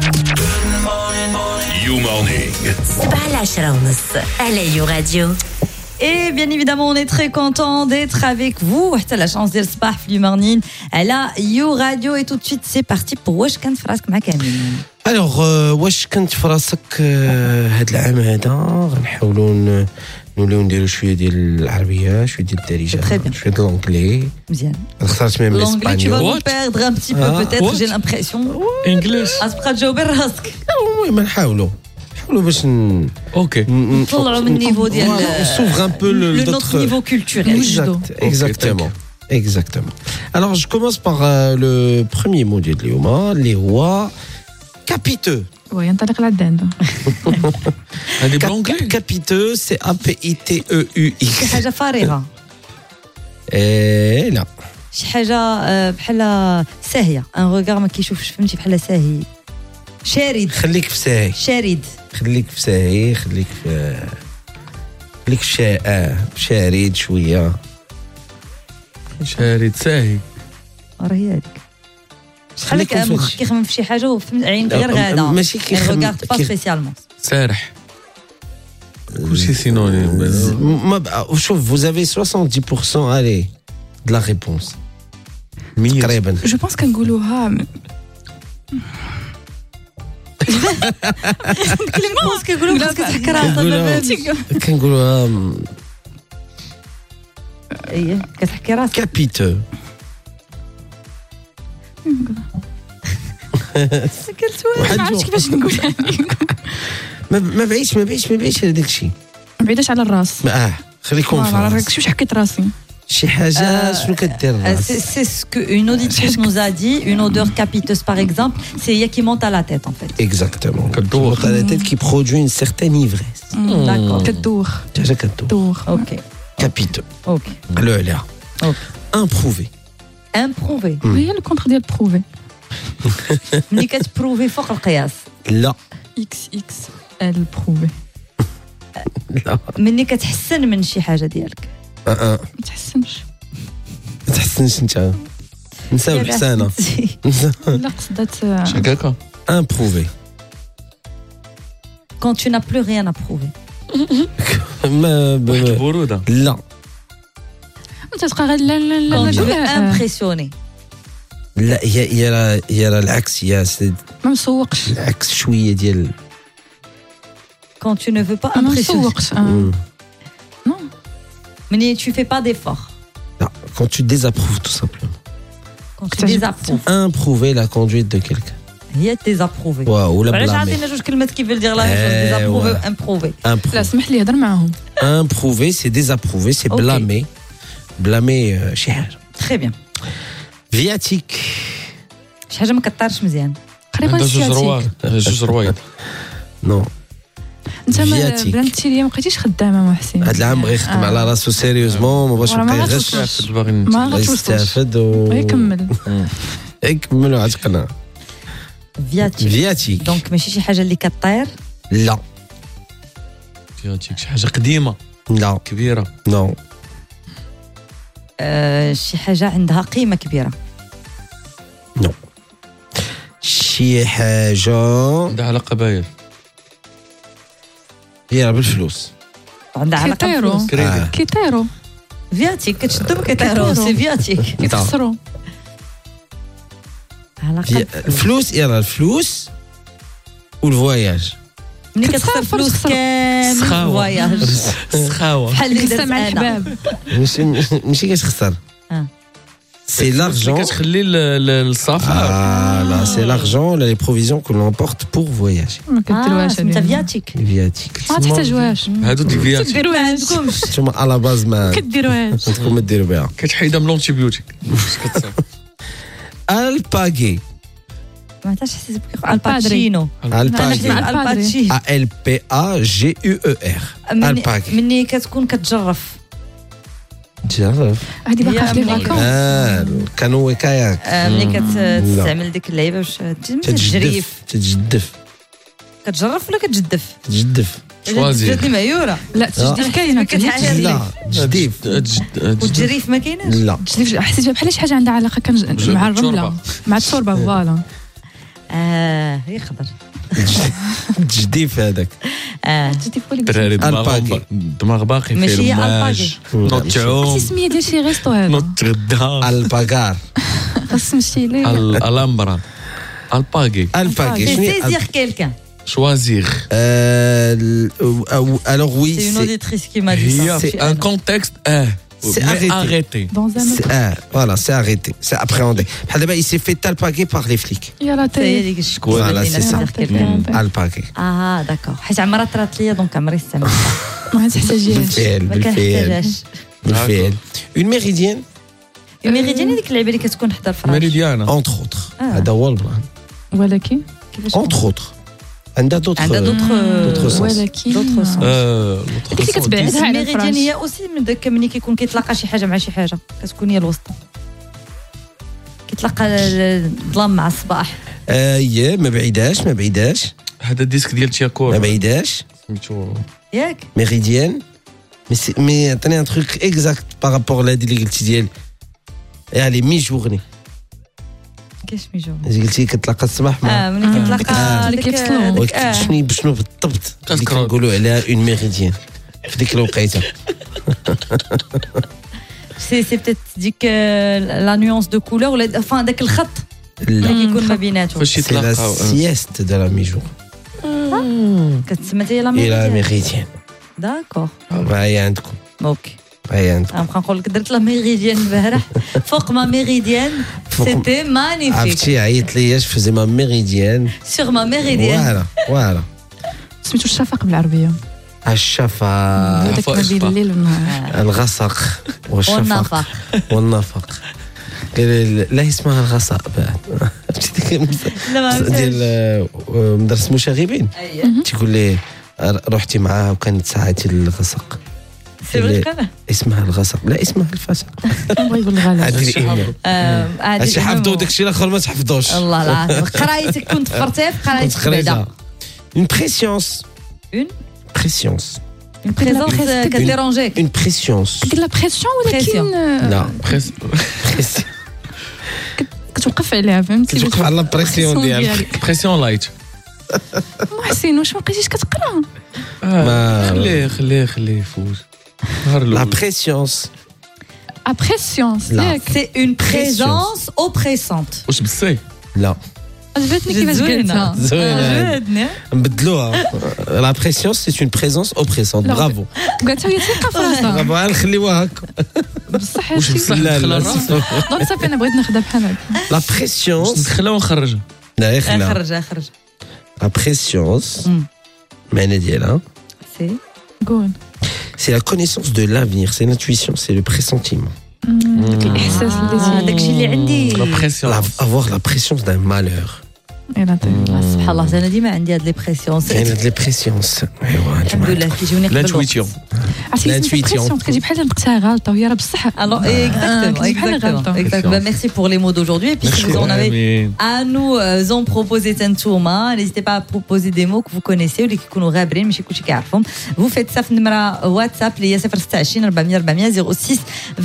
You Morning. 7:10 على يو راديو. Et bien évidemment, on est très content d'être avec vous. T'as la chance d'être صباح في morning à la You Radio. Et tout de suite, c'est parti pour واش كانت في راسك مع كامل. Alors, واش كنت في راسك هاد العام هذا غنحاولوا نوليو نديرو شويه ديال العربيه شويه ديال الدارجه شويه ديال l'anglais مزيان. اخترت ميم l'anglais tu vas l'espagnol nous perdre un petit peu peut-être j'ai l'impression انجليش اصبح تجاوب راسك المهم نحاولوا باش اوكي نطلعوا من النيفو ديال s'ouvre un peu notre niveau culturel. Exactement. Alors je commence par le premier mot de اليوم les rois capiteux. Oui, ينطلق العداد. هذه بالانجلي Capiteux, c'est A-P-I-T-E-U-X. شي حاجه فارغه لا شي حاجه بحال ساهيه ان روغار ما كيشوفش فهمتي بحال ساهي شارد خليك في ساهي شارد خليك في شارد شويه شارد ساهي راه هي هذيك بحال هكا مخك كيخمم في شي حاجه وفهمت عينك غير غاده ماشي كيخمم روغار با سبيسيالمون سارح كلشي سينونيم شوف vous avez 70% allez de la réponse تقريبا Je pense كنقولوها كلمه كيقولوا بس كتحك راسها كنقولوها ايه كتحكي راسك capiteux سكلت ما عرفتش كيفاش نقولها. ما بعيدش على داك الشيء بعيداش على الراس. خليكم في راك الراس شوف حكيت راسي شي حاجه شنو كدير الراس c'est ce que une auditrice nous a dit une odeur capiteuse par exemple c'est il qui monte à la tête en fait. Exactement monte à la tête qui produit une certaine ivresse D'accord. كدوخ حاجه كدوخ OK capiteux OK قالوا عليها improuvé improuvé هي الكونتر ديال بروفي. ملي كتبروفي فوق القياس لا اكس اكس ال بروفي. لا ملي كتحسن من شي حاجه ديالك ما تحسنش. ما تحسنش انت نساو الحسانه لا قصدت هكاكا improuvé quand tu n'as plus rien à prouver واحد البروده لا انت تبقى غير لا لا لا quand tu veux لا impressionner لا هي العكس هي ما مسوقش. العكس شويه ديال quand tu ne veux pas ما impressionner مسوقش. نو ملي tu fais pas d'effort non quand tu désapprouves tout simplement quand tu désapprouves improuver la conduite de quelqu'un هي désapprouver ولا علاش blâmer عطينا جوج كلمات كيف dire la même chose désapprouver ou improuver لا سمح لي هضر معاهم. improuver c'est désapprouver c'est Ok. blâmer شي حاجه très bien viatique شي حاجه ما كطارش مزيان قريبا عندها سياتيك. جوج روايض non انت فياتيك. بلانتي ليا ما بقيتيش خدامه محسن. هاد العام بغى يخدم على راسو سيريوزمون ما بغاش وراه ما يبقى غاتوصلش. يغش ما غاتوصلش. يستافد يكمل. يكملوا عتقنا viatique viatique donc ماشي شي حاجه اللي كطير لا فياتيك شي حاجه قديمه لا كبيره non شي حاجه عندها قيمه كبيره شي حاجه عندها علاقه باير هي بالفلوس عندها علاقه كيطيروا. بالفلوس كريدي كيطيروا فياتيك كتشدو كيطيروا سي فياتيك كيتخسروا. علاقه الفلوس الفلوس والفواياج ملي كتخسر كتخسر فلوس تخسر. كامل سخاوة. فواياج سخاوه بحال اللي درت كتسمع مع انا الحباب. ماشي كتخسر c'est l'argent كتخلي السفر là c'est l'argent là les provisions que l'on emporte pour voyager ما كديروهاش. انت فياتيك viatique ما تحتاجوهاش. هادو ديك فياتيك كديروهاش. نتوما على باز ما كديروهاش. عندكم ما ديروا بها كتحيدها من لونتيبيوتيك الباغي ما عرفتش حسيت الباتشينو الباغي الباتشينو A-L-P-A-G-U-E-R الباغي مني كتكون كتجرف تجرب هذه باقا في لي ملي فاكونس. كانوا وكاياك ملي كتستعمل ديك اللعيبه باش تجريف تتجدف كتجرف ولا كتجدف تجدف شوازي. جاتني معيوره لا التجديف كاينه. لا تجديف والتجريف ما كايناش لا حسيت بحال شي حاجه عندها علاقه مع الرمله مع التربه. فوالا يقدر تجديف هذاك دراري الباقي. دماغ باقي ماشي فيه هي الماج الباقي. نوض تعوم السميه ديال شي ريستو هذا نوض تغدا الباغار خاص تمشي ليه الامبرا الباقي الباغي C'est شنو saisir quelqu'un. شوازيغ alors oui C'est une c'est auditrice qui m'a dit ça. هي C'est ان كونتكست C'est arrêté. dans un autre voilà c'est arrêté c'est appréhendé بحال دابا il s'est fait alpaguer par les flics يلا Ça y est, تي ديك الشكوى Voilà, اللي c'est ça. saisir quelqu'un. alpaguer داكور حيت عمرها طرات ليا دونك عمري سمعت ما تحتاجيهاش بالفعل ما بالفعل كنحتاجهاش. بالفعل une méridienne الميريديان هذيك اللعبه اللي كتكون حدا الفراش. ميريديانا entre autres هذا هو البلان ولكن كيفاش entre autres عندها d'autres عندها d'autres sens. ولكن d'autres sens. هذيك اللي كتبعدها على الميريديان الفراش هي اوسي من داك ملي كيكون كيتلاقى شي حاجه مع شي حاجه كتكون هي الوسط كيتلاقى الظلام مع الصباح. ما بعيداش هذا الديسك ديال ما تياكور بعيداش سميتو ياك méridienne mais عطيني un truc exact par rapport لهادي اللي قلتي ديال يعني مي جورني كاش ميجو قلتي كتلاقى الصباح مع ملي كتلاقى اللي ديك- كيفصلوا. ديك- بشنو بالضبط اللي كاسكرول. كنقولوا عليها اون ميريديان في ديك الوقيته سي بتيت ديك لا نيونس دو كولور ولا فان داك الخط اللي لا كيكون ما بيناتهم فاش سي لا يتلاقاو سيست دو لا مي جور كتسمى هي لا اي لا ميريديان. ميريديان داكور هاي عندكم اوكي هاي عندكم غنبقى نقول لك درت لا ميريديان البارح فوق ما ميريديان فوق- سيتي مانيفيك عرفتي عيط ليا فازي ما ميريديان سور ما ميريديان فوالا سميتو الشفق بالعربيه الشفا هذاك ما بين الليل والنهار الغسق والشفق والنفق. والنفق قال لا اسمها الغساء بعد عرفتي ديك لا ما ديال مدرسة المشاغبين أيه. تيقول لي رحتي معاها وكانت ساعتي الغسق سي فري اسمها الغسق لا اسمها الفسق بغا يقول الغلا هادي الإيمان. هادشي حفظوا داكشي الاخر ما تحفظوش الله العظيم قرايتك كنت فرتي في قرايتك بعدا une préscience اون préscience بريزونس كديرونجيك une préscience قلت لا بريسيون ولكن لا بريس pression. كتوقف عليها فهمتي كتوقف على البريسيون ديالك بريسيون لايت محسن واش ما بقيتيش كتقرا ما- خليه يفوز نهار la الاول préscience ابريسيونس لا. ياك سي اون بريزونس اوبريسونت واش بالسي لا عجبتني كيفاش قلتها زوينه نبدلوها la préscience c'est une présence oppressante لا. bravo قالتها هي ثقه في راسها bravo نخليوها هكا بصح واش هادشي بصح لا ندخلها لا لراسها؟ دونك صافي انا بغيت ناخذها بحال هكا la واش préscience ندخلها ونخرجها لا يخلع خرج la préscience مم. المعنى ديالها سي قول c'est la connaissance de l'avenir c'est l'intuition c'est le pressentiment داك الاحساس اللي داكشي اللي عندي لا بريسيون avoir la pression d'un malheur يلا سبحان الله انا ديما عندي هاد لي بريسيون كاين هاد لي بريسيونس ايوا الحمد لله كيجوني قبل الوقت. لانتويتيون عرفتي كتجي بحال نقتها غلطه وهي راه بصح Alors, exactement. Merci pour les mots d'aujourd'hui. Et puis, si vous en avez à nous en proposer Tantouma, n'hésitez pas à proposer des mots que vous connaissez ou les qui nous rabrin, mais chez Kouchika Vous faites ça, WhatsApp, les 026 400 400 06